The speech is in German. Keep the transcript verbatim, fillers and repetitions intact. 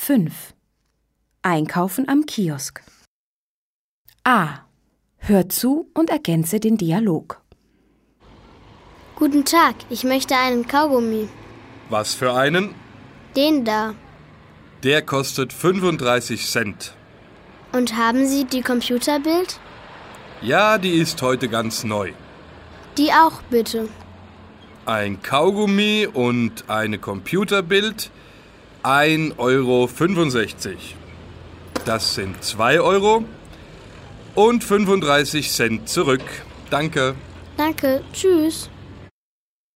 fünf. Einkaufen am Kiosk. A. Hör zu und ergänze den Dialog. Guten Tag, ich möchte einen Kaugummi. Was für einen? Den da. Der kostet fünfunddreißig Cent. Und haben Sie die Computerbild? Ja, die ist heute ganz neu. Die auch bitte. Ein Kaugummi und eine Computerbild, ein Euro fünfundsechzig. Das sind zwei Euro und fünfunddreißig Cent zurück. Danke. Danke, tschüss.